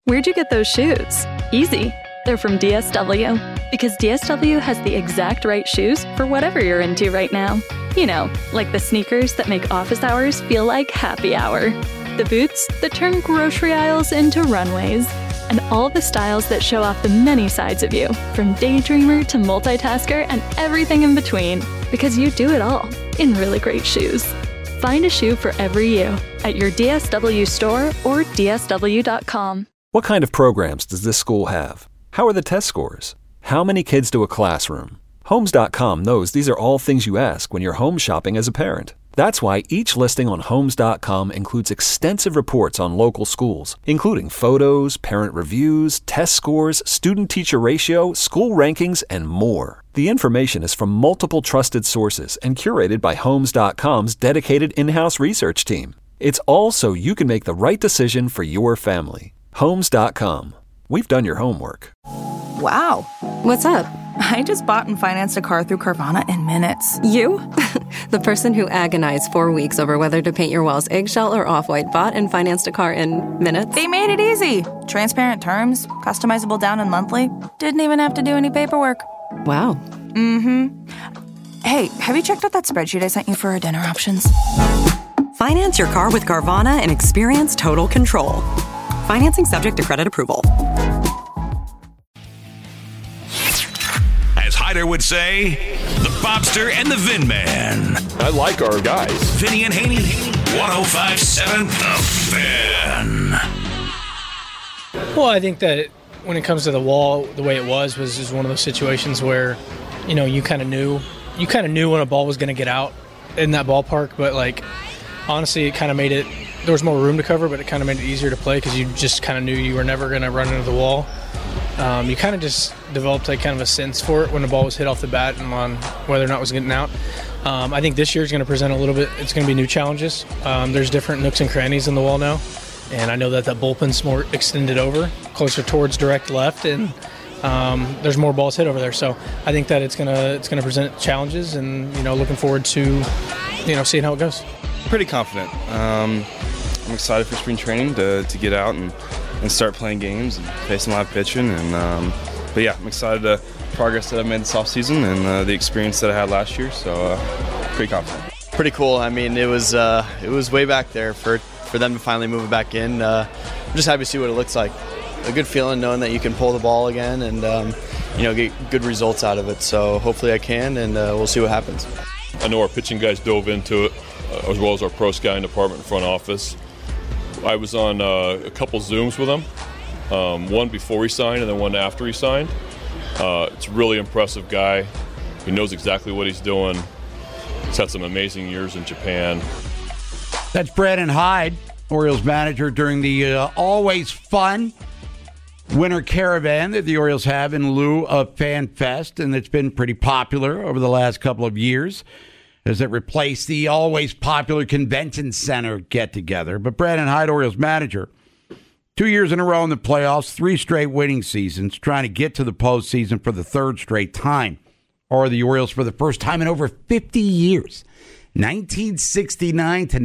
Where'd you get those shoes? Easy. They're from DSW. Because DSW has the exact right shoes for whatever you're into right now. You know, like the sneakers that make office hours feel like happy hour. The boots that turn grocery aisles into runways. And all the styles that show off the many sides of you, from daydreamer to multitasker and everything in between. Because you do it all in really great shoes. Find a shoe for every you at your DSW store or DSW.com. What kind of programs does this school have? How are the test scores? How many kids do a classroom? Homes.com knows these are all things you ask when you're home shopping as a parent. That's why each listing on Homes.com includes extensive reports on local schools, including photos, parent reviews, test scores, student-teacher ratio, school rankings, and more. The information is from multiple trusted sources and curated by Homes.com's dedicated in-house research team. It's all so you can make the right decision for your family. Homes.com. We've done your homework. Wow. What's up? I just bought and financed a car through Carvana in minutes. You? The person who agonized 4 weeks over whether to paint your walls eggshell or off-white bought and financed a car in minutes? They made it easy. Transparent terms, customizable down and monthly. Didn't even have to do any paperwork. Wow. Mm-hmm. Hey, have you checked out that spreadsheet I sent you for our dinner options? Finance your car with Carvana and experience total control. Financing subject to credit approval. As Hyder would say, the Bobster and the Vin Man. I like our guys. Vinny and Haney, 105.7 The Fan. Well, I think that when it comes to the wall, the way it was one of those situations where, you know, you kind of knew when a ball was going to get out in that ballpark, but like honestly, it kind of made it. There was more room to cover, but it kind of made it easier to play because you just kind of knew you were never going to run into the wall. You kind of just developed like kind of a sense for it when the ball was hit off the bat and on whether or not it was getting out. I think this year is going to present a little bit. It's going to be new challenges. There's different nooks and crannies in the wall now, and I know that bullpen's more extended over, closer towards direct left, and there's more balls hit over there. So I think that it's going to present challenges, and looking forward to seeing how it goes. Pretty confident. I'm excited for spring training to get out and start playing games and face some live pitching. But yeah, I'm excited the progress that I've made this offseason and the experience that I had last year. So pretty confident. Pretty cool. I mean, it was way back there for them to finally move it back in. I'm just happy to see what it looks like. A good feeling knowing that you can pull the ball again and get good results out of it. So hopefully I can, and we'll see what happens. I know our pitching guys dove into it, as well as our pro scouting department and front office. I was on a couple Zooms with him, one before he signed and then one after he signed. It's a really impressive guy. He knows exactly what he's doing. He's had some amazing years in Japan. That's Brandon Hyde, Orioles manager, during the always fun winter caravan that the Orioles have in lieu of Fan Fest, and it's been pretty popular over the last couple of years as it replaced the always popular convention center get-together. But Brandon Hyde, Orioles manager, 2 years in a row in the playoffs, 3 straight winning seasons, trying to get to the postseason for the 3rd straight time. Or the Orioles for the first time in over 50 years, 1969 to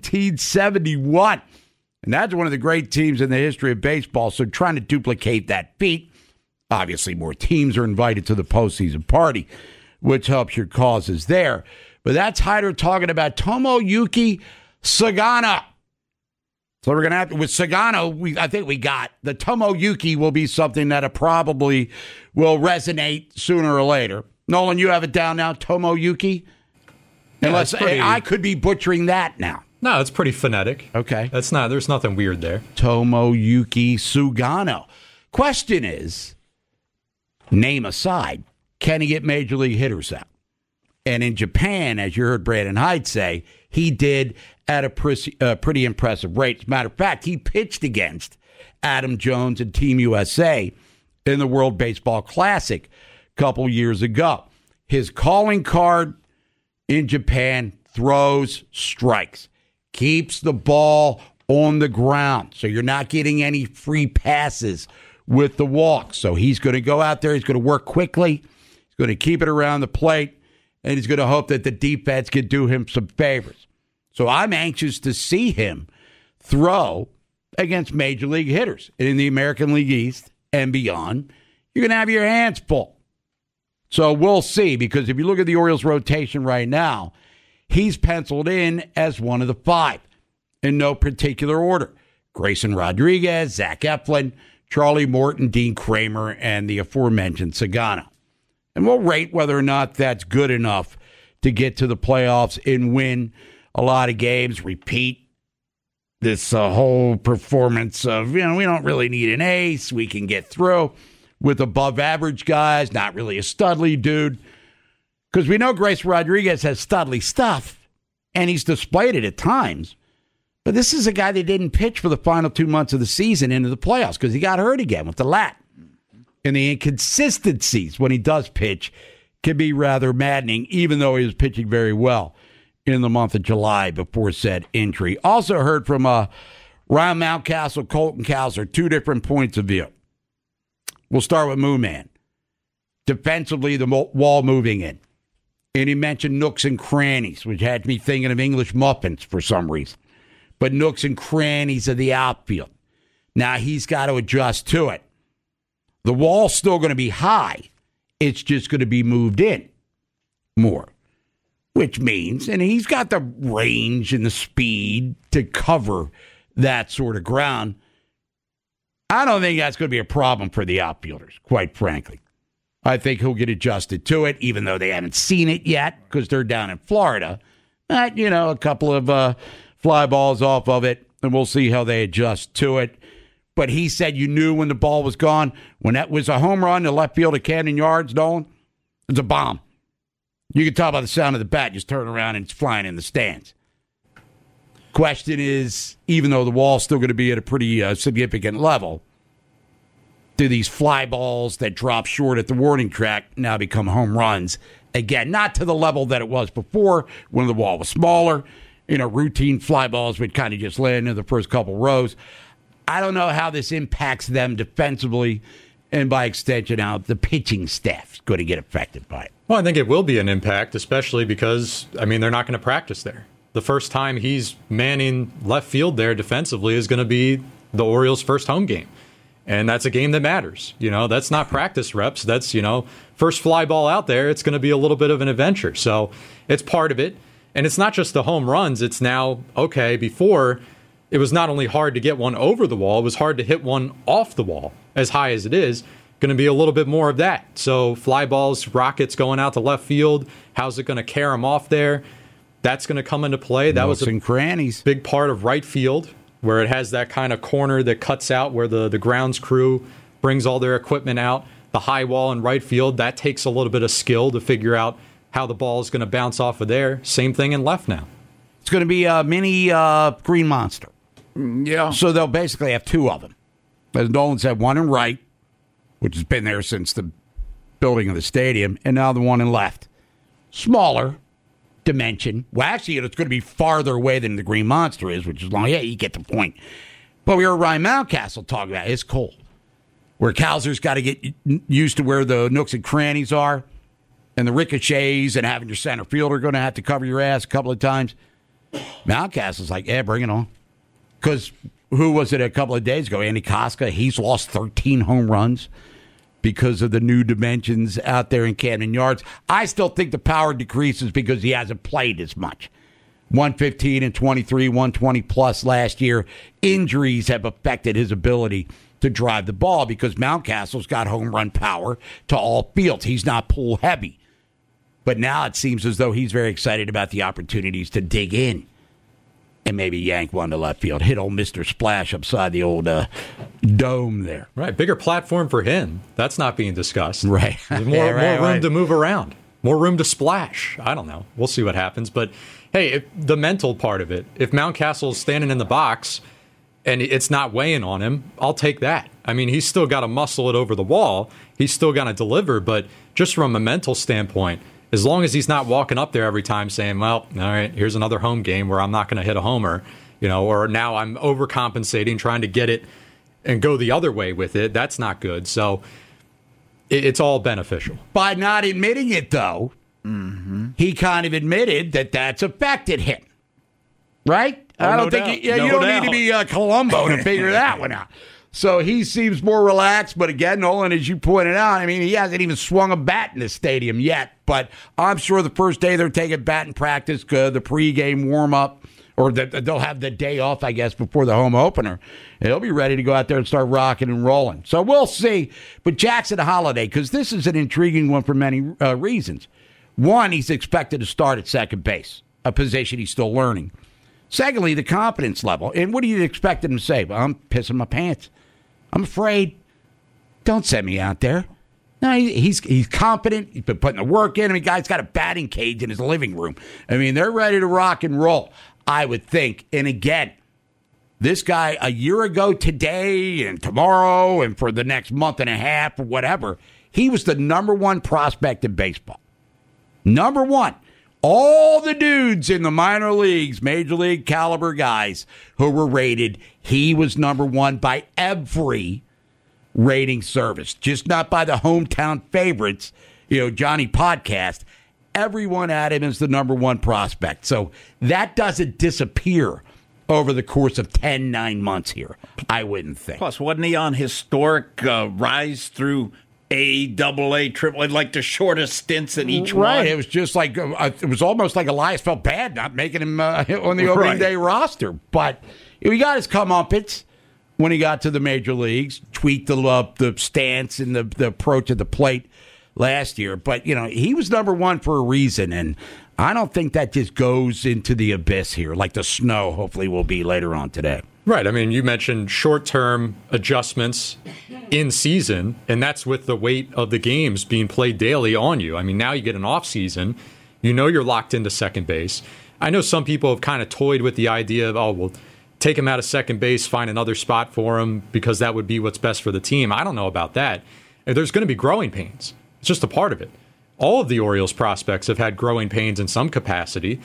1971. And that's one of the great teams in the history of baseball, so trying to duplicate that feat. Obviously, more teams are invited to the postseason party, which helps your causes there. But that's Hyder talking about Tomoyuki Sagano. So we're going to have to, with Sagano, I think we got the Tomoyuki will be something that probably will resonate sooner or later. Nolan, you have it down now, Tomoyuki? Unless I could be butchering that now. No, it's pretty phonetic. Okay. There's nothing weird there. Tomoyuki Sugano. Question is, name aside, can he get major league hitters out? And in Japan, as you heard Brandon Hyde say, he did at a pretty impressive rate. As a matter of fact, he pitched against Adam Jones and Team USA in the World Baseball Classic a couple years ago. His calling card in Japan: throws strikes, keeps the ball on the ground, so you're not getting any free passes with the walk. So he's going to go out there, he's going to work quickly, he's going to keep it around the plate, and he's going to hope that the defense can do him some favors. So I'm anxious to see him throw against major league hitters in the American League East and beyond, you're going to have your hands full. So we'll see, because if you look at the Orioles rotation right now, he's penciled in as one of the 5 in no particular order. Grayson Rodriguez, Zach Eflin, Charlie Morton, Dean Kramer, and the aforementioned Sagana. And we'll rate whether or not that's good enough to get to the playoffs and win a lot of games, repeat this whole performance of, we don't really need an ace. We can get through with above average guys, not really a Studley dude. Because we know Grayson Rodriguez has Studley stuff, and he's displayed it at times. But this is a guy that didn't pitch for the final 2 months of the season into the playoffs because he got hurt again with the lat. And the inconsistencies when he does pitch can be rather maddening, even though he was pitching very well in the month of July before said injury. Also heard from Ryan Mountcastle, Colton Cowser, 2 different points of view. We'll start with Moo Man. Defensively, the wall moving in. And he mentioned nooks and crannies, which had me thinking of English muffins for some reason. But nooks and crannies of the outfield. Now he's got to adjust to it. The wall's still going to be high. It's just going to be moved in more. Which means, and he's got the range and the speed to cover that sort of ground. I don't think that's going to be a problem for the outfielders, quite frankly. I think he'll get adjusted to it, even though they haven't seen it yet because they're down in Florida. A couple of fly balls off of it, and we'll see how they adjust to it. But he said you knew when the ball was gone. When that was a home run to left field at Camden Yards, Nolan, it's a bomb. You can tell by the sound of the bat, just turn around and it's flying in the stands. Question is, even though the wall's still going to be at a pretty significant level, do these fly balls that drop short at the warning track now become home runs? Again, not to the level that it was before when the wall was smaller. Routine fly balls would kind of just land in the first couple rows. I don't know how this impacts them defensively, and by extension, how the pitching staff is going to get affected by it. Well, I think it will be an impact, especially because, they're not going to practice there. The first time he's manning left field there defensively is going to be the Orioles' first home game. And that's a game that matters. That's not practice reps. That's, first fly ball out there. It's going to be a little bit of an adventure. So it's part of it. And it's not just the home runs. It's now, before it was not only hard to get one over the wall, it was hard to hit one off the wall as high as it is. Going to be a little bit more of that. So fly balls, rockets going out to left field. How's it going to carry them off there? That's going to come into play. That was a crannies. Big part of right field, where it has that kind of corner that cuts out where the grounds crew brings all their equipment out. The high wall in right field, that takes a little bit of skill to figure out how the ball is going to bounce off of there. Same thing in left now. It's going to be a mini Green Monster. Yeah. So they'll basically have 2 of them. As Nolan said, one in right, which has been there since the building of the stadium, and now the one in left. Smaller dimension. Well, actually, it's going to be farther away than the Green Monster is, which is long. Yeah, you get the point. But we heard Ryan Mountcastle talk about it. It's cold. Where Cowser's got to get used to where the nooks and crannies are, and the ricochets, and having your center fielder going to have to cover your ass a couple of times. Mountcastle's like, yeah, bring it on. Because who was it a couple of days ago? Andy Koska, he's lost 13 home runs because of the new dimensions out there in Camden Yards. I still think the power decreases because he hasn't played as much. 115 and 23, 120 plus last year. Injuries have affected his ability to drive the ball because Mountcastle's got home run power to all fields. He's not pull heavy. But now it seems as though he's very excited about the opportunities to dig in and maybe yank one to left field, hit old Mr. Splash upside the old dome there. Right, bigger platform for him. That's not being discussed. Right. More room to move around, more room to splash. I don't know. We'll see what happens. But, hey, the mental part of it, if Mountcastle's standing in the box and it's not weighing on him, I'll take that. He's still got to muscle it over the wall. He's still got to deliver. But just from a mental standpoint, as long as he's not walking up there every time saying, well, all right, here's another home game where I'm not going to hit a homer, or now I'm overcompensating, trying to get it and go the other way with it. That's not good. So it's all beneficial. By not admitting it, though, he kind of admitted that that's affected him, right? I don't think you don't need to be Columbo to figure that one out. So he seems more relaxed. But again, Nolan, as you pointed out, I mean, he hasn't even swung a bat in the stadium yet. But I'm sure the first day they're taking batting practice, the pregame warm-up, or they'll have the day off, I guess, before the home opener. He'll be ready to go out there and start rocking and rolling. So we'll see. But Jackson Holliday, because this is an intriguing one for many reasons. One, he's expected to start at second base, a position he's still learning. Secondly, the confidence level. And what do you expect him to say? Well, I'm pissing my pants. I'm afraid. Don't send me out there. No, he's confident. He's been putting the work in. I mean, guy's got a batting cage in his living room. I mean, they're ready to rock and roll, I would think. And again, this guy a year ago today and tomorrow and for the next month and a half or whatever, he was the number one prospect in baseball. Number one. All the dudes in the minor leagues, major league caliber guys who were rated, he was number one by every rating service, just not by the hometown favorites, Johnny Podcast. Everyone had him as the number one prospect. So that doesn't disappear over the course of 9 months here, I wouldn't think. Plus, wasn't he on historic rise through A, AA, AAA, like the shortest stints in each one? Right. It was just like, it was almost like Elias felt bad not making him on the opening day roster. But he got his comeuppance when he got to the major leagues, tweaked the stance and the approach at the plate last year. But, he was number one for a reason. And I don't think that just goes into the abyss here like the snow hopefully will be later on today. Right. I mean, you mentioned short-term adjustments in season, and that's with the weight of the games being played daily on you. I mean, now you get an off season. You're locked into second base. I know some people have kind of toyed with the idea of, we'll take him out of second base, find another spot for him because that would be what's best for the team. I don't know about that. There's going to be growing pains. It's just a part of it. All of the Orioles prospects have had growing pains in some capacity,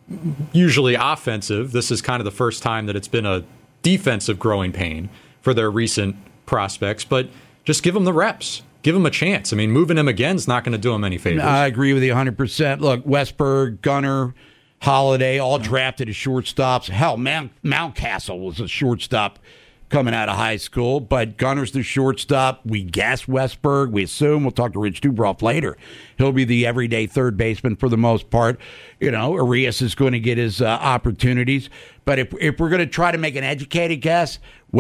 usually offensive. This is kind of the first time that it's been a defensive growing pain for their recent prospects, but just give them the reps. Give them a chance. I mean, moving him again is not going to do him any favors. I agree with you 100%. Look, Westberg, Gunnar, Holiday, all drafted as shortstops. Hell, Mountcastle was a shortstop coming out of high school, but Gunnar's the shortstop. We guess Westberg. We assume, we'll talk to Rich Dubroff later, he'll be the everyday third baseman for the most part. Arias is going to get his opportunities. But if we're going to try to make an educated guess,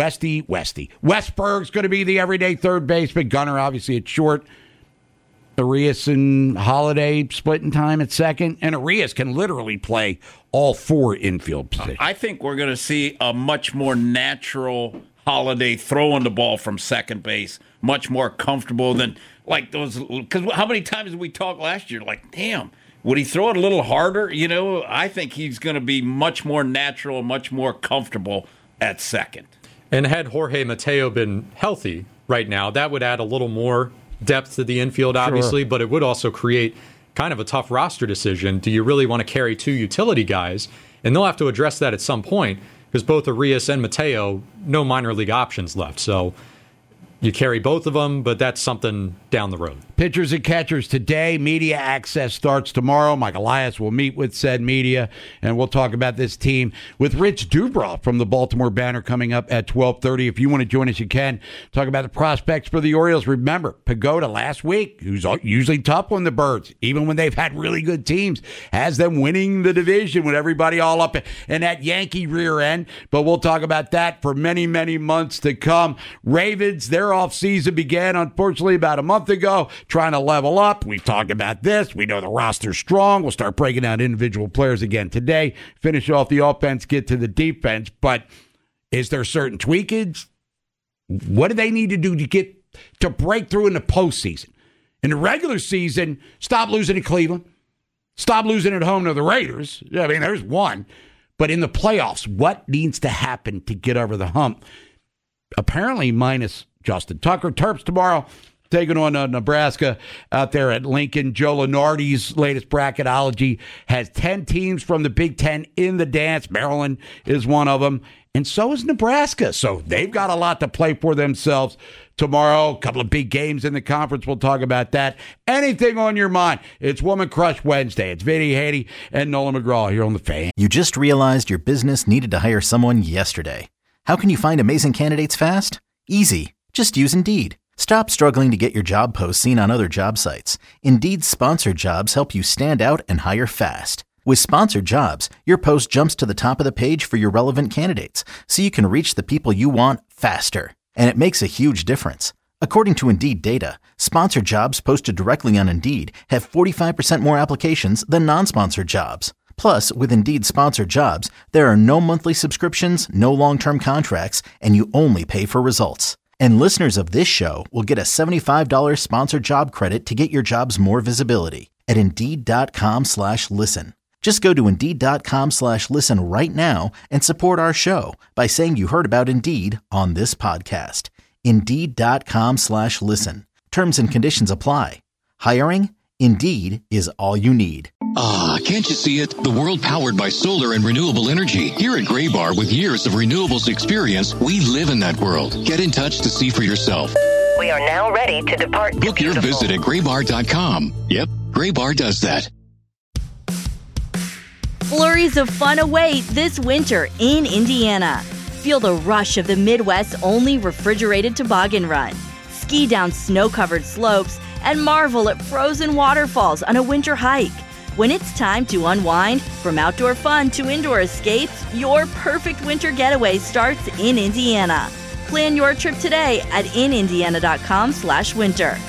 Westberg's going to be the everyday third baseman. Gunnar, obviously, at short. Arias and Holiday splitting time at second. And Arias can literally play all four infield positions. I think we're going to see a much more natural Holiday throwing the ball from second base, much more comfortable than like those. Because how many times did we talk last year? Like, damn, would he throw it a little harder? I think he's going to be much more natural, much more comfortable at second. And had Jorge Mateo been healthy right now, that would add a little more depth to the infield, obviously, but it would also create kind of a tough roster decision. Do you really want to carry two utility guys? And they'll have to address that at some point because both Arias and Mateo, no minor league options left. So you carry both of them, but that's something down the road. Pitchers and catchers today. Media access starts tomorrow. Mike Elias will meet with said media, and we'll talk about this team with Rich Dubroff from the Baltimore Banner coming up at 12:30. If you want to join us, you can. Talk about the prospects for the Orioles. Remember, Pagoda last week, who's usually tough on the Birds, even when they've had really good teams, has them winning the division with everybody all up in that Yankee rear end. But we'll talk about that for many, many months to come. Ravens, their offseason began, unfortunately, about a month ago, trying to level up. We've talked about this. We know the roster's strong. We'll start breaking down individual players again today. Finish off the offense, get to the defense. But is there certain tweakage? What do they need to do to break through in the postseason? In the regular season, stop losing to Cleveland. Stop losing at home to the Raiders. I mean, there's one. But in the playoffs, what needs to happen to get over the hump? Apparently, minus Justin Tucker. Terps tomorrow, taking on Nebraska out there at Lincoln. Joe Lunardi's latest bracketology has 10 teams from the Big Ten in the dance. Maryland is one of them. And so is Nebraska. So they've got a lot to play for themselves tomorrow. A couple of big games in the conference. We'll talk about that. Anything on your mind? It's Woman Crush Wednesday. It's Vinny Haney and Nolan McGraw here on The Fan. You just realized your business needed to hire someone yesterday. How can you find amazing candidates fast? Easy. Just use Indeed. Stop struggling to get your job posts seen on other job sites. Indeed's sponsored jobs help you stand out and hire fast. With sponsored jobs, your post jumps to the top of the page for your relevant candidates, so you can reach the people you want faster. And it makes a huge difference. According to Indeed data, sponsored jobs posted directly on Indeed have 45% more applications than non-sponsored jobs. Plus, with Indeed sponsored jobs, there are no monthly subscriptions, no long-term contracts, and you only pay for results. And listeners of this show will get a $75 sponsored job credit to get your jobs more visibility at Indeed.com/listen. Just go to Indeed.com/listen right now and support our show by saying you heard about Indeed on this podcast. Indeed.com/listen. Terms and conditions apply. Hiring? Indeed is all you need. Can't you see it? The world powered by solar and renewable energy. Here at Graybar, with years of renewables experience, we live in that world. Get in touch to see for yourself. We are now ready to depart. Book your visit at Graybar.com. Yep, Graybar does that. Flurries of fun await this winter in Indiana. Feel the rush of the Midwest's only refrigerated toboggan run. Ski down snow-covered slopes and marvel at frozen waterfalls on a winter hike. When it's time to unwind, from outdoor fun to indoor escapes, your perfect winter getaway starts in Indiana. Plan your trip today at inindiana.com/winter.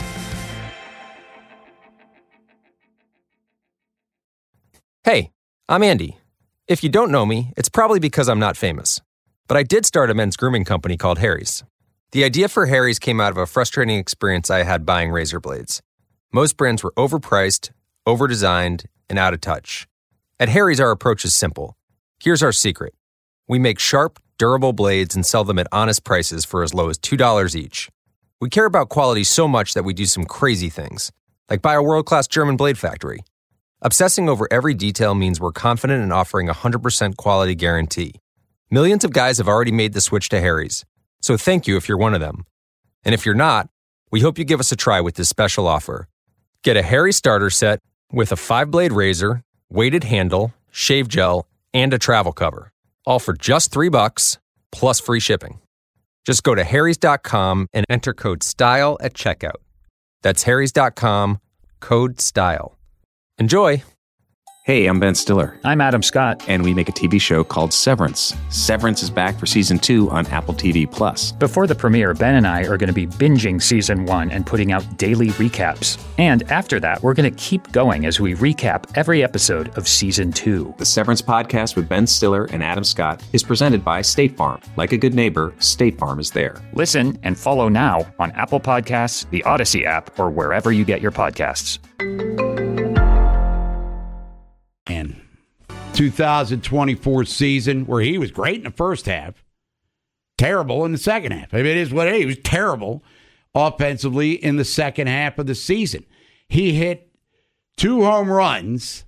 Hey, I'm Andy. If you don't know me, it's probably because I'm not famous. But I did start a men's grooming company called Harry's. The idea for Harry's came out of a frustrating experience I had buying razor blades. Most brands were overpriced, overdesigned, and out of touch. At Harry's, our approach is simple. Here's our secret. We make sharp, durable blades and sell them at honest prices for as low as $2 each. We care about quality so much that we do some crazy things, like buy a world-class German blade factory. Obsessing over every detail means we're confident in offering a 100% quality guarantee. Millions of guys have already made the switch to Harry's, so thank you if you're one of them. And if you're not, we hope you give us a try with this special offer. Get a Harry's starter set with a 5-blade razor, weighted handle, shave gel, and a travel cover, all for just $3 plus free shipping. Just go to harrys.com and enter code STYLE at checkout. That's harrys.com, code STYLE. Enjoy! Hey, I'm Ben Stiller. I'm Adam Scott. And we make a TV show called Severance. Severance is back for Season 2 on Apple TV+. Before the premiere, Ben and I are going to be binging Season 1 and putting out daily recaps. And after that, we're going to keep going as we recap every episode of Season 2. The Severance podcast with Ben Stiller and Adam Scott is presented by State Farm. Like a good neighbor, State Farm is there. Listen and follow now on Apple Podcasts, the Odyssey app, or wherever you get your podcasts. And 2024 season where he was great in the first half, terrible in the second half. I mean, it is what it is. He was terrible offensively in the second half of the season. He hit 2 home runs.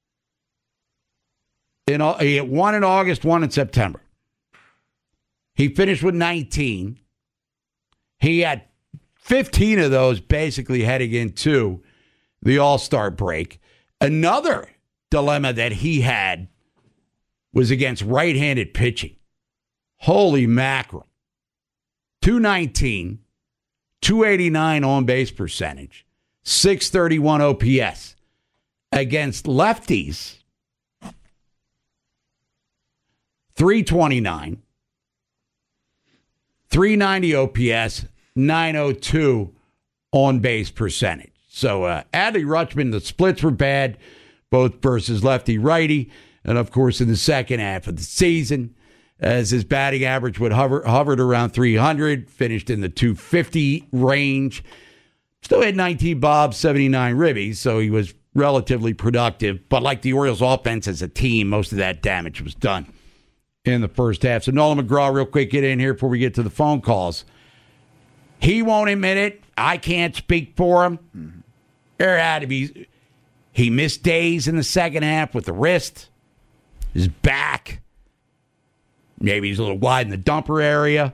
He hit 1 in August, 1 in September. He finished with 19. He had 15 of those basically heading into the All-Star break. Another dilemma that he had was against right-handed pitching. Holy mackerel. 219, 289 on-base percentage, 631 OPS. Against lefties, 329, 390 OPS, 902 on-base percentage. So Adley Rutschman, the splits were bad, both versus lefty-righty, and of course in the second half of the season, as his batting average would hovered around 300, finished in the 250 range. Still had 19 bobs, 79 ribbies, so he was relatively productive. But like the Orioles offense as a team, most of that damage was done in the first half. So Nolan McGraw, real quick, get in here before we get to the phone calls. He won't admit it. I can't speak for him. There had to be... He missed days in the second half with the wrist, his back. Maybe he's a little wide in the dumper area.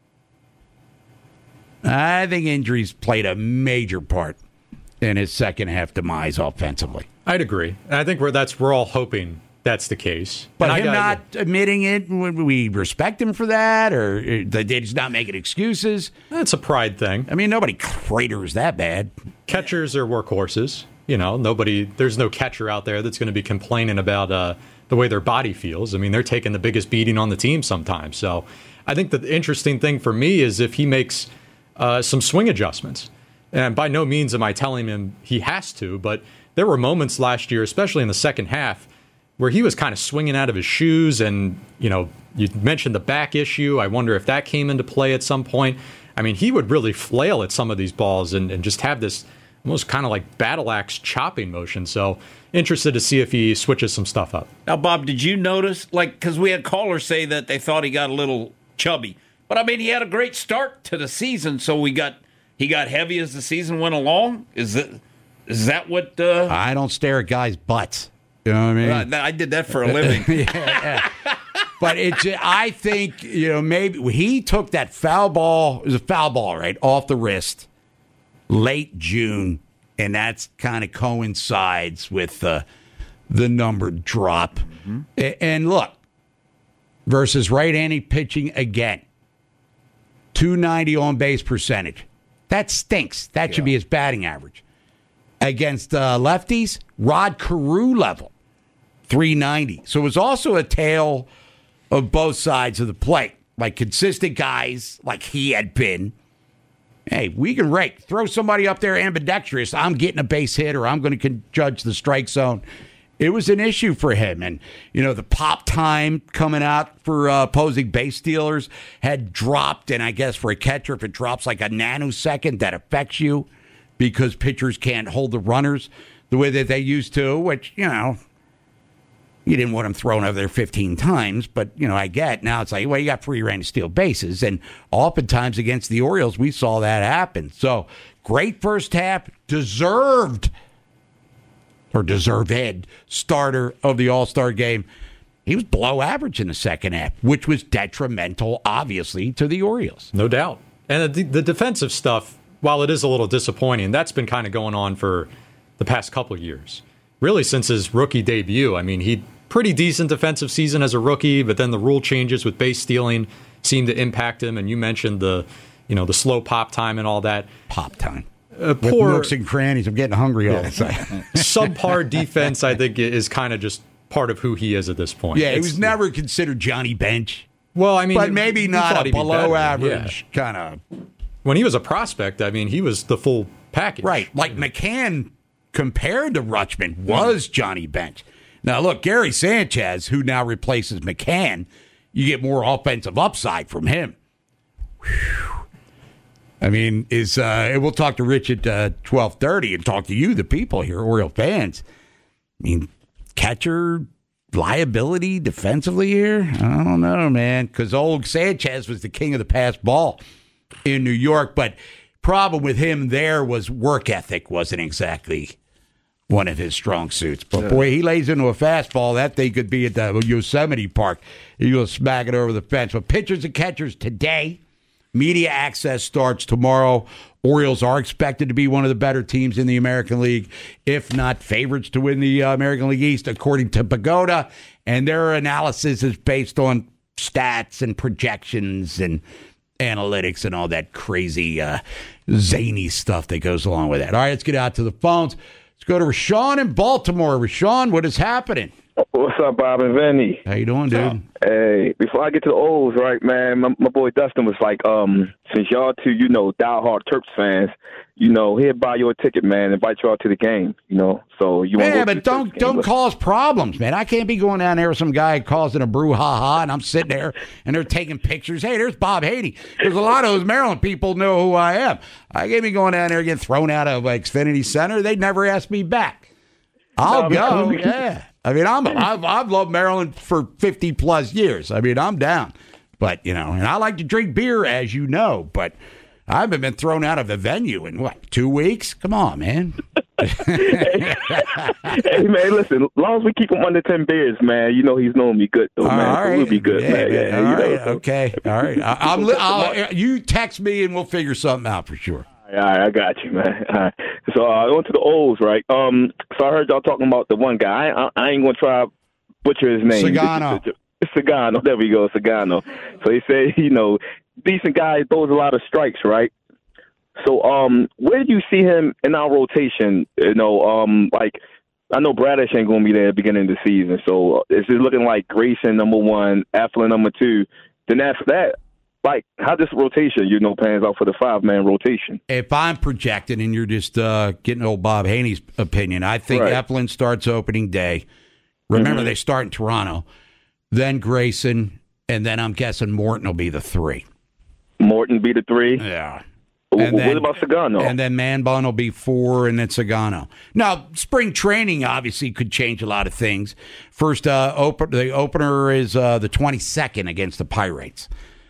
I think injuries played a major part in his second half demise offensively. I'd agree. I think we're all hoping that's the case. But him not admitting it, would we respect him for that, or they just not making excuses? That's a pride thing. I mean, nobody craters that bad. Catchers are workhorses. There's no catcher out there that's going to be complaining about the way their body feels. I mean, they're taking the biggest beating on the team sometimes. So I think the interesting thing for me is if he makes some swing adjustments. And by no means am I telling him he has to, but there were moments last year, especially in the second half, where he was kind of swinging out of his shoes. And, you mentioned the back issue. I wonder if that came into play at some point. I mean, he would really flail at some of these balls and just have this almost kind of like battle axe chopping motion. So interested to see if he switches some stuff up. Now, Bob, did you notice, because we had callers say that they thought he got a little chubby. But, I mean, he had a great start to the season, so he got heavy as the season went along? Is that what... I don't stare at guys' butts. You know what I mean? I did that for a living. Yeah. But I think, maybe he took that foul ball, it was a foul ball, right, off the wrist, late June, and that's kind of coincides with the numbered drop. Mm-hmm. And look, versus right-handed pitching again, 290 on-base percentage. That stinks. That should be his batting average. Against lefties, Rod Carew level, 390. So it was also a tale of both sides of the plate. Like consistent guys, like he had been. Hey, we can rake. Throw somebody up there ambidextrous. I'm getting a base hit or I'm going to judge the strike zone. It was an issue for him. And, the pop time coming out for opposing base stealers had dropped. And I guess for a catcher, if it drops like a nanosecond, that affects you because pitchers can't hold the runners the way that they used to, which, you didn't want him thrown over there 15 times. But, I get now it's like, well, you got free reign to steal bases. And oftentimes against the Orioles, we saw that happen. So great first half, deserved starter of the All-Star game. He was below average in the second half, which was detrimental, obviously, to the Orioles. No doubt. And the defensive stuff, while it is a little disappointing, that's been kind of going on for the past couple of years. Really since his rookie debut. I mean, he pretty decent defensive season as a rookie, but then the rule changes with base stealing seemed to impact him. And you mentioned the slow pop time and all that. Pop time. With nooks and crannies. I'm getting hungry all the time. Subpar defense, I think, is kind of just part of who he is at this point. Yeah, he was never considered Johnny Bench. Well, I mean, but maybe not a below average kind of. When he was a prospect, I mean, he was the full package. Right. Like McCann, compared to Rutschman, was Johnny Bench. Now, look, Gary Sanchez, who now replaces McCann, you get more offensive upside from him. Whew. I mean, we'll talk to Rich at 12:30 and talk to you, the people here, Oriole fans. I mean, catcher liability defensively here? I don't know, man, because old Sanchez was the king of the pass ball in New York, but problem with him there was work ethic wasn't exactly one of his strong suits. But, boy, he lays into a fastball. That thing could be at the Yosemite Park. You'll smack it over the fence. But pitchers and catchers today. Media access starts tomorrow. Orioles are expected to be one of the better teams in the American League, if not favorites to win the American League East, according to Pagoda. And their analysis is based on stats and projections and analytics and all that crazy, zany stuff that goes along with that. All right, let's get out to the phones. Let's go to Rashawn in Baltimore. Rashawn, what is happening? What's up, Bob and Vinny? How you doing, dude? Hey, before I get to the O's, right, man, my boy Dustin was like, since y'all two, diehard Terps fans, he'll buy you a ticket, man, invite you out to the game, so you want to but don't cause problems, man. I can't be going down there with some guy causing a brouhaha, and I'm sitting there, and they're taking pictures. Hey, there's Bob Haney. There's a lot of those Maryland people know who I am. I can't be going down there getting thrown out of Xfinity Center. They'd never ask me back. I'll go, yeah. I mean, I've loved Maryland for 50-plus years. I mean, I'm down. But, and I like to drink beer, as you know. But I haven't been thrown out of a venue in, 2 weeks? Come on, man. Hey, man, listen, as long as we keep him under 10 beers, man, you know he's knowing me good, though, man. All right. We'll be good, man. Yeah, all right. Okay. All right. You text me and we'll figure something out for sure. All right, I got you, man. All right. So on to the O's, right? So I heard y'all talking about the one guy. I ain't going to try to butcher his name. Sagano. There we go, Sagano. So he said, decent guy, throws a lot of strikes, right? So where do you see him in our rotation? Like, I know Bradish ain't going to be there at the beginning of the season. So is it looking like Grayson number 1, Eflin number 2? Then after that, like, how this rotation, pans out for the 5-man rotation? If I'm projecting, and you're just getting old Bob Haney's opinion, I think Eflin starts opening day. Remember, they start in Toronto. Then Grayson, and then I'm guessing Morton will be the 3. Morton be the 3? Yeah. And what about Sagano? And then Manbun will be 4, and then Sagano. Now, spring training obviously could change a lot of things. First, the opener is the 22nd against the Pirates.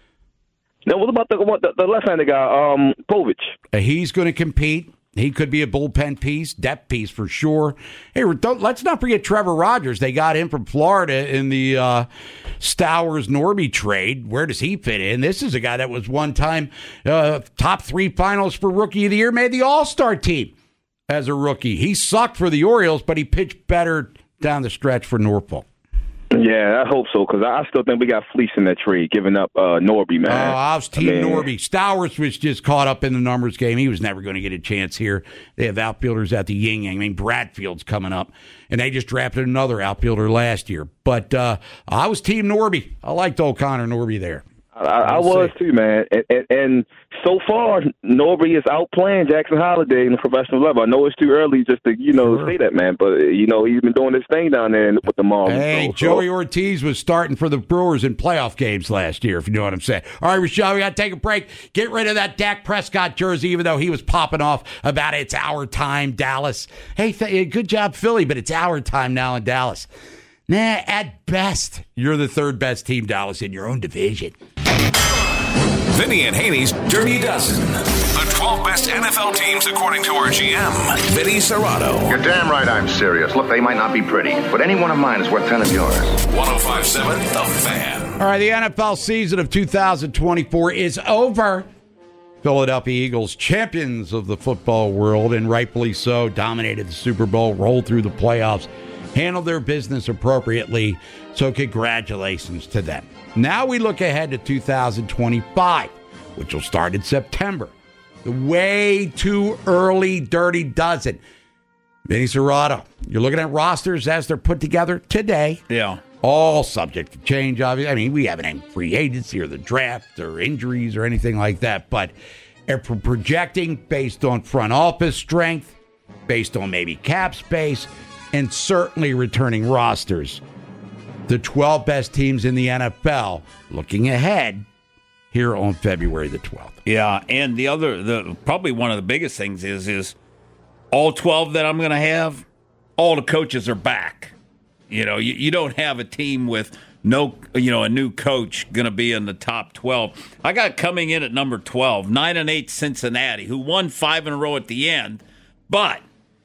Now, what about the left-handed guy, Povich? He's going to compete. He could be a bullpen piece, depth piece for sure. Hey, let's not forget Trevor Rogers. They got him from Florida in the Stowers-Norby trade. Where does he fit in? This is a guy that was one time top 3 finals for Rookie of the Year, made the All-Star team as a rookie. He sucked for the Orioles, but he pitched better down the stretch for Norfolk. Yeah, I hope so, because I still think we got fleeced in that trade, giving up Norby, man. I was team Norby. Stowers was just caught up in the numbers game. He was never going to get a chance here. They have outfielders at the yin-yang. I mean, Bradfield's coming up, and they just drafted another outfielder last year. But I was team Norby. I liked old Connor Norby there. I was too, man. And so far, Norby is outplaying Jackson Holiday in the professional level. I know it's too early just to, say that, man. But, he's been doing his thing down there with the Marlins. Hey, Joey Ortiz was starting for the Brewers in playoff games last year, if you know what I'm saying. All right, Rochelle, we got to take a break. Get rid of that Dak Prescott jersey, even though he was popping off about it's our time, Dallas. Hey, good job, Philly, but it's our time now in Dallas. Nah, at best, you're the 3rd best team, Dallas, in your own division. Vinny and Haney's Dirty Dozen. The 12 best NFL teams according to our GM, Vinny Serrato. You're damn right I'm serious. Look, they might not be pretty, but any one of mine is worth 10 of yours. 105.7 The Fan. All right, the NFL season of 2024 is over. Philadelphia Eagles, champions of the football world, and rightfully so, dominated the Super Bowl, rolled through the playoffs, handled their business appropriately, so congratulations to them. Now we look ahead to 2025, which will start in September. The way too early Dirty Dozen. Vinny Serrato, you're looking at rosters as they're put together today. Yeah. All subject to change, obviously. I mean, we haven't had free agency or the draft or injuries or anything like that, but if we're projecting based on front office strength, based on maybe cap space, and certainly returning rosters, the 12 best teams in the NFL looking ahead here on February the 12th. Yeah, and probably one of the biggest things is all 12 that I'm going to have, all the coaches are back. You don't have a team with a new coach going to be in the top 12. I got coming in at number 12, 9-8 Cincinnati, who won 5 in a row at the end. But,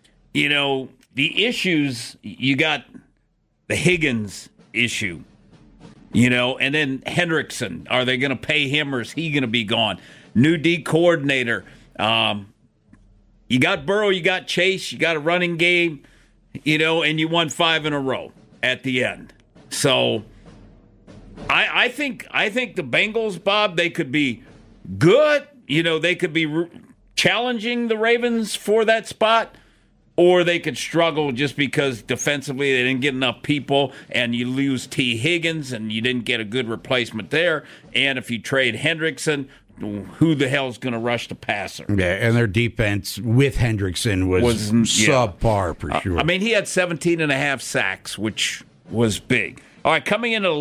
the issues, you got the Higgins issue, and then Hendrickson. Are they going to pay him or is he going to be gone? New D coordinator. You got Burrow, you got Chase, you got a running game, and you won 5 in a row at the end. So I think the Bengals, Bob, they could be good. They could be challenging the Ravens for that spot. Or they could struggle just because defensively they didn't get enough people, and you lose T. Higgins, and you didn't get a good replacement there. And if you trade Hendrickson, who the hell's going to rush the passer? Yeah, and their defense with Hendrickson was subpar for sure. I mean, he had 17.5 sacks, which was big. All right, coming in at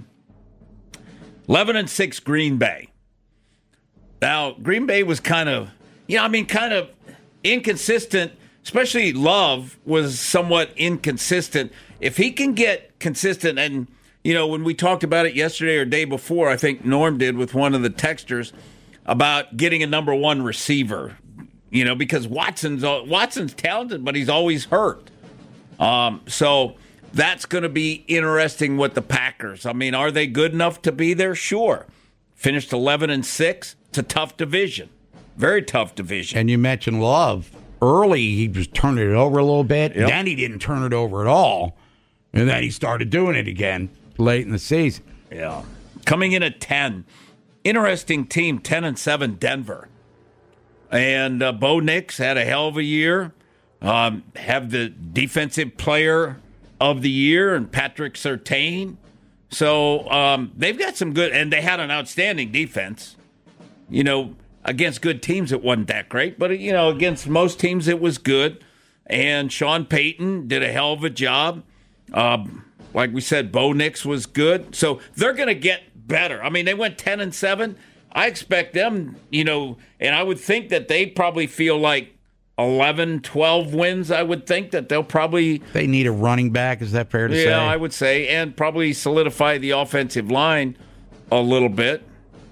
11-6 Green Bay. Now, Green Bay was kind of inconsistent. Especially Love was somewhat inconsistent. If he can get consistent, and, when we talked about it yesterday or day before, I think Norm did with one of the texters, about getting a number 1 receiver, because Watson's talented, but he's always hurt. So that's going to be interesting with the Packers. I mean, are they good enough to be there? Sure. Finished 11-6. It's a tough division. Very tough division. And you mentioned Love. Early, he was turning it over a little bit. Yep. Then he didn't turn it over at all. And then he started doing it again late in the season. Yeah. Coming in at 10. Interesting team, 10-7 Denver. And Bo Nix had a hell of a year. Have the defensive player of the year and Patrick Surtain. So they've got some good, and they had an outstanding defense. Against good teams, it wasn't that great, but against most teams, it was good. And Sean Payton did a hell of a job. Like we said, Bo Nix was good. So they're going to get better. I mean, they went 10-7. I expect them, and I would think that they probably feel like 11, 12 wins. I would think that they'll probably... They need a running back, is that fair to say? Yeah, I would say, and probably solidify the offensive line a little bit.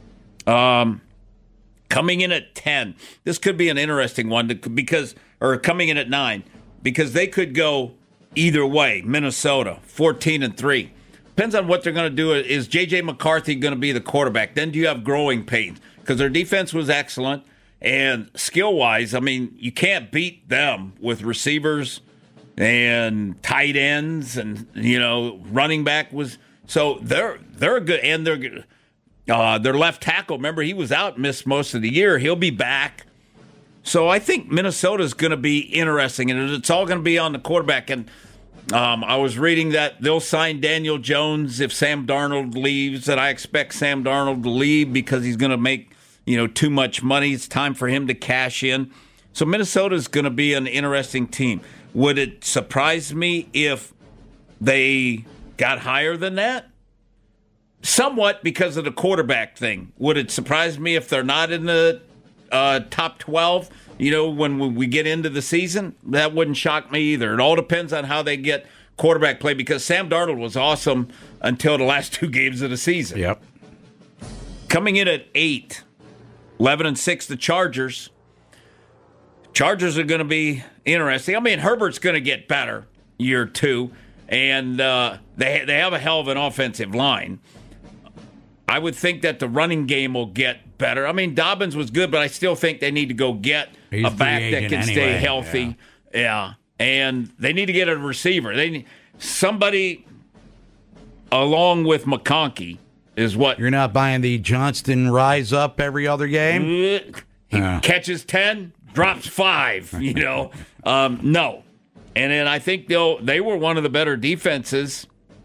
Coming in at 10, this could be an interesting one or coming in at 9, because they could go either way. Minnesota, 14-3. Depends on what they're going to do. Is J.J. McCarthy going to be the quarterback? Then do you have growing pains? Because their defense was excellent, and skill-wise, I mean, you can't beat them with receivers and tight ends, and running back was. So they're good, and they're good. Their left tackle, remember, he was out, missed most of the year. He'll be back. So I think Minnesota's going to be interesting, and it's all going to be on the quarterback. And I was reading that they'll sign Daniel Jones if Sam Darnold leaves, and I expect Sam Darnold to leave because he's going to make too much money. It's time for him to cash in. So Minnesota's going to be an interesting team. Would it surprise me if they got higher than that? Somewhat, because of the quarterback thing. Would it surprise me if they're not in the top 12, when we get into the season? That wouldn't shock me either. It all depends on how they get quarterback play, because Sam Darnold was awesome until the last 2 games of the season. Yep. Coming in at 8, 11-6, the Chargers. Chargers are going to be interesting. I mean, Herbert's going to get better year 2, and they have a hell of an offensive line. I would think that the running game will get better. I mean, Dobbins was good, but I still think they need to go get a back that can stay healthy. Yeah. And they need to get a receiver. They need somebody along with McConkey is what. You're not buying the Johnston rise up every other game? He catches 10, drops 5, No. And then I think they were one of the better defenses.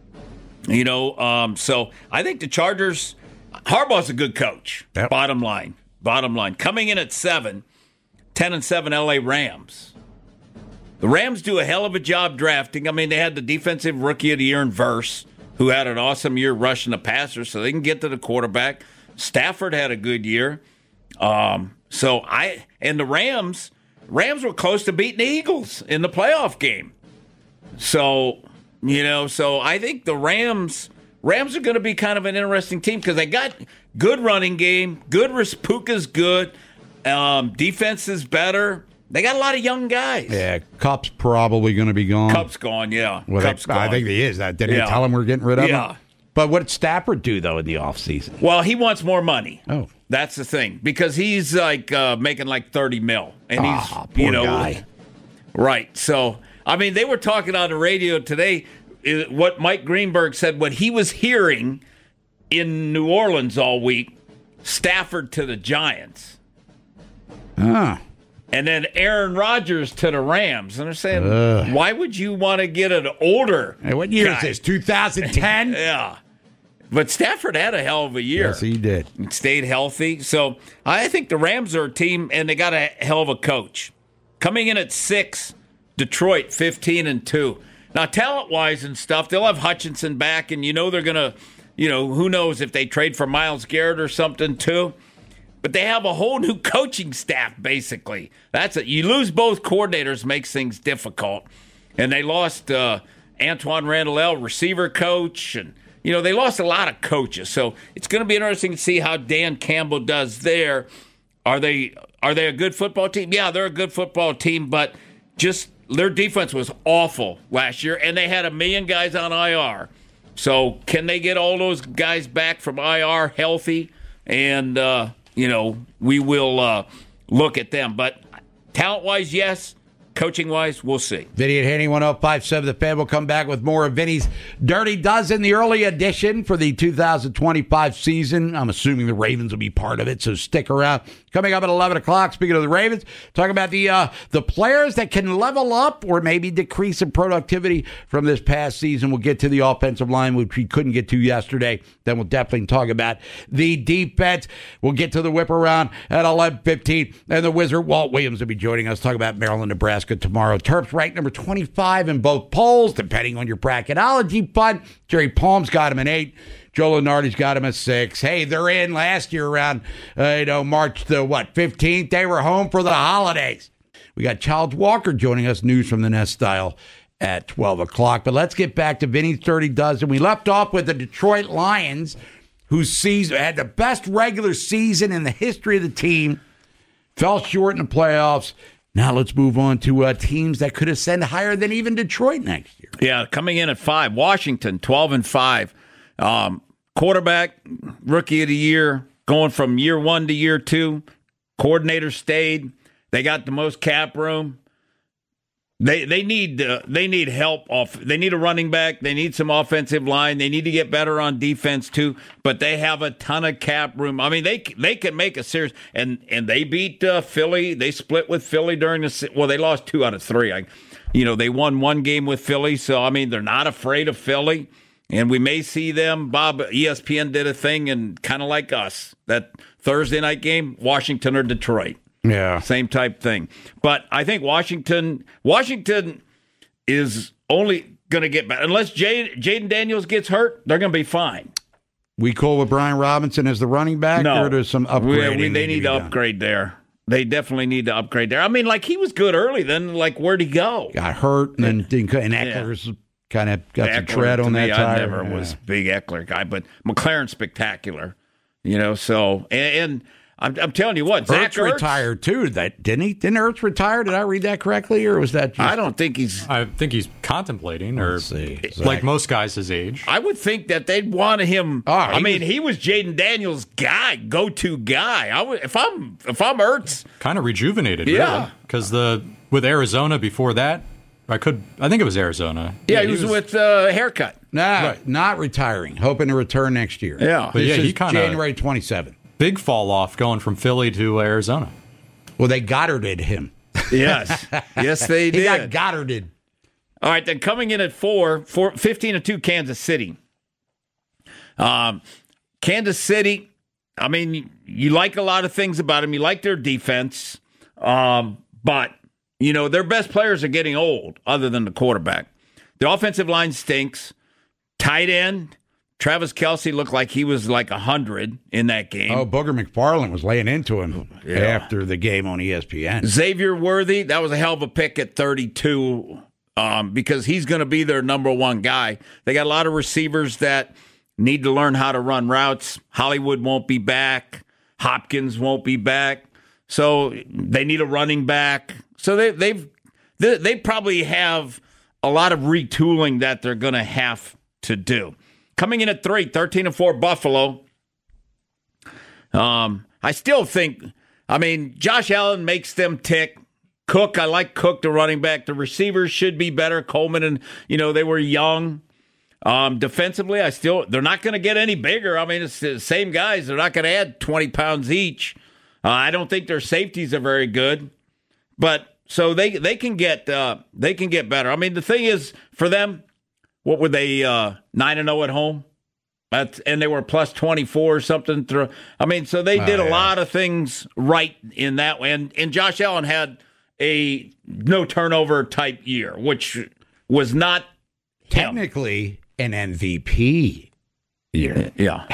So I think the Chargers, Harbaugh's a good coach. Yep. Bottom line. Coming in at 7, 10-7 LA Rams. The Rams do a hell of a job drafting. I mean, they had the defensive rookie of the year in Verse, who had an awesome year rushing the passer, so they can get to the quarterback. Stafford had a good year. And the Rams were close to beating the Eagles in the playoff game. So I think the Rams are going to be kind of an interesting team because they got good running game, Puka's good, defense is better. They got a lot of young guys. Yeah, Kupp's probably going to be gone. Kupp's gone, yeah. Well, Kupp's gone. I think he is. Didn't they tell him we're getting rid of him? Yeah. But what did Stafford do, though, in the offseason? Well, he wants more money. Oh. That's the thing. Because he's making like $30 million. And he's, poor guy. Right. So, I mean, they were talking on the radio today, what Mike Greenberg said, what he was hearing in New Orleans all week, Stafford to the Giants. And then Aaron Rodgers to the Rams. And they're saying, why would you want to get an older Hey, what year guy? is this, 2010? Yeah. But Stafford had a hell of a year. Yes, he did. He stayed healthy. So I think the Rams are a team, and they got a hell of a coach. Coming in at 6, Detroit, 15-2. Now, talent-wise and stuff, they'll have Hutchinson back, and they're going to, who knows if they trade for Myles Garrett or something, too. But they have a whole new coaching staff, basically. That's it. You lose both coordinators makes things difficult. And they lost Antoine Randall, receiver coach, and they lost a lot of coaches. So it's going to be interesting to see how Dan Campbell does there. Are they a good football team? Yeah, they're a good football team, but just their defense was awful last year, and they had 1 million guys on IR. So can they get all those guys back from IR healthy? And, we will look at them. But talent-wise, yes. Coaching-wise, we'll see. Vinny and Haney, 105.7 The Fan. Will come back with more of Vinny's Dirty Dozen, the early edition for the 2025 season. I'm assuming the Ravens will be part of it, so stick around. Coming up at 11 o'clock, speaking of the Ravens, talking about the players that can level up or maybe decrease in productivity from this past season. We'll get to the offensive line, which we couldn't get to yesterday. Then we'll definitely talk about the defense. We'll get to the whip around at 11:15. And the Wizard, Walt Williams, will be joining us. Talk about Maryland, Nebraska tomorrow. Terps ranked number 25 in both polls, depending on your bracketology fund. Jerry Palm's got him an 8. Joe Lunardi's got him a 6. Hey, they're in last year around, March the 15th. They were home for the holidays. We got Childs Walker joining us, news from the Nest Style at 12 o'clock. But let's get back to Vinny's 30 Dozen. We left off with the Detroit Lions, whose season had the best regular season in the history of the team, fell short in the playoffs. Now let's move on to teams that could ascend higher than even Detroit next year. Yeah, coming in at 5. Washington, 12-5. Quarterback, rookie of the year, going from year 1 to year 2. Coordinator stayed. They got the most cap room. They need help off. They need a running back. They need some offensive line. They need to get better on defense too. But they have a ton of cap room. I mean, they can make a serious. And they beat Philly. They split with Philly during the. Well, they lost 2 out of 3. They won 1 game with Philly. So I mean, they're not afraid of Philly. And we may see them. Bob, ESPN did a thing, and kind of like us, that Thursday night game, Washington or Detroit. Yeah. Same type thing. But I think Washington is only going to get better. Unless Jaden Daniels gets hurt, they're going to be fine. We cool with Brian Robinson as the running back? No. Or there's some upgrading? They need to upgrade there. They definitely need to upgrade there. I mean, he was good early. Then, where'd he go? Got hurt, and then Eckler's kind of got some tread on that tire. I never was a big Eckler guy, but McLaren's spectacular. So, and I'm telling you what, Zach Ertz retired too. Didn't he? Didn't Ertz retire? Did I read that correctly, or was that? I don't think he's. I think he's contemplating, or like most guys his age. I would think that they'd want him. He was Jaden Daniels' guy, go-to guy. If I'm Ertz, kind of rejuvenated, really, because with Arizona before that. I think it was Arizona. Yeah, he was with a haircut. Not retiring. Hoping to return next year. Yeah. But he kind of January 27th. Big fall off going from Philly to Arizona. Well, they Goddarded him. Yes. Yes, they did. He got Goddarded. All right, then coming in at 15-2 Kansas City. Kansas City, I mean, you like a lot of things about them. You like their defense. But their best players are getting old, other than the quarterback. The offensive line stinks. Tight end, Travis Kelce looked like he was like 100 in that game. Oh, Booger McFarland was laying into him after the game on ESPN. Xavier Worthy, that was a hell of a pick at 32 because he's going to be their number 1 guy. They got a lot of receivers that need to learn how to run routes. Hollywood won't be back. Hopkins won't be back. So they need a running back. So they probably have a lot of retooling that they're going to have to do. Coming in at 13-4 Buffalo. I still think, Josh Allen makes them tick. Cook, I like Cook, the running back. The receivers should be better. Coleman and, they were young. Defensively, they're not going to get any bigger. It's the same guys. They're not going to add 20 pounds each. I don't think their safeties are very good. But so they can get better. The thing is for them, what were they 9-0 at home? And they were plus 24 or something. So they did a lot of things right in that way. And Josh Allen had a no turnover type year, which was not technically an MVP year. Yeah.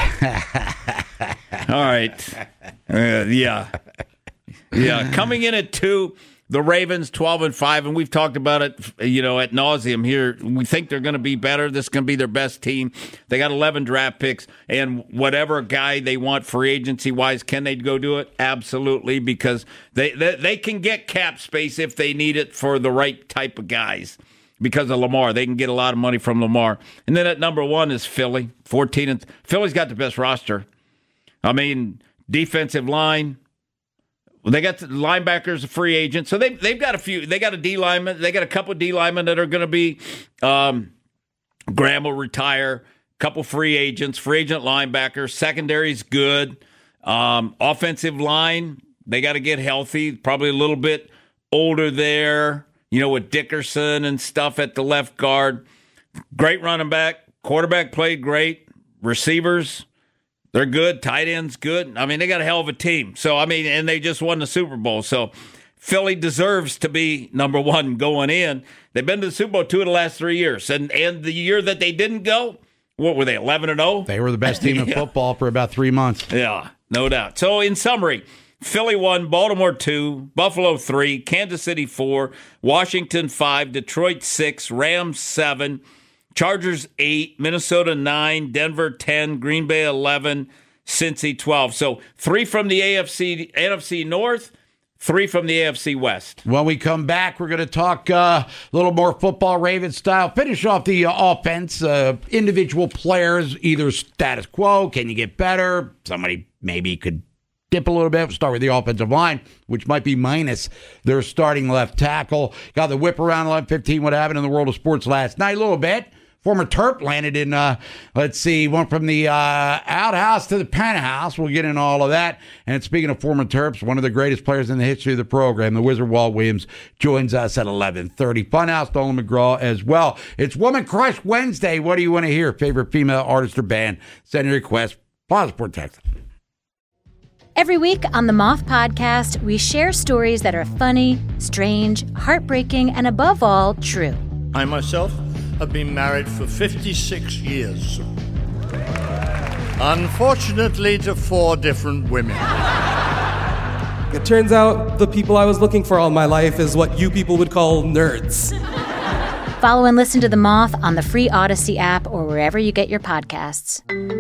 All right. Yeah. Coming in at 2, The Ravens 12-5, and we've talked about it, at nauseum here. We think they're going to be better. This is going to be their best team. They got 11 draft picks, and whatever guy they want free agency-wise, can they go do it? Absolutely, because they can get cap space if they need it for the right type of guys. Because of Lamar, they can get a lot of money from Lamar. And then at number 1 is Philly, 14. Philly's got the best roster. I mean, defensive line. Well, they got the linebackers, a free agent. So they've got a few. They got a D lineman. They got a couple of D linemen that are going to be. Graham will retire. Couple free agents, free agent linebackers. Secondary's good. Offensive line, they got to get healthy. Probably a little bit older there. With Dickerson and stuff at the left guard. Great running back. Quarterback played great. Receivers. They're good. Tight end's good. I mean, they got a hell of a team. So, and they just won the Super Bowl. So, Philly deserves to be number 1 going in. They've been to the Super Bowl 2 of the last 3 years. And the year that they didn't go, what were they, 11-0? They were the best team in football for about 3 months. Yeah, no doubt. So, in summary, Philly 1, Baltimore 2, Buffalo 3, Kansas City 4, Washington 5, Detroit 6, Rams 7, Chargers 8, Minnesota 9, Denver 10, Green Bay 11, Cincy 12. So 3 from the NFC North, 3 from the AFC West. When we come back, we're going to talk a little more football Ravens style. Finish off the offense, individual players, either status quo, can you get better? Somebody maybe could dip a little bit. We'll start with the offensive line, which might be minus their starting left tackle. Got the whip around 11:15. What happened in the world of sports last night? A little bit. Former Terp landed in, went from the outhouse to the penthouse. We'll get into all of that. And speaking of former Terps, one of the greatest players in the history of the program, the Wizard Walt Williams, joins us at 11:30. Funhouse, Nolan McGraw as well. It's Woman Crush Wednesday. What do you want to hear? Favorite female artist or band? Send your request. Plaza Sport text. Every week on the Moth Podcast, we share stories that are funny, strange, heartbreaking, and above all, true. I myself have been married for 56 years. Unfortunately, to 4 different women. It turns out the people I was looking for all my life is what you people would call nerds. Follow and listen to The Moth on the free Odyssey app or wherever you get your podcasts.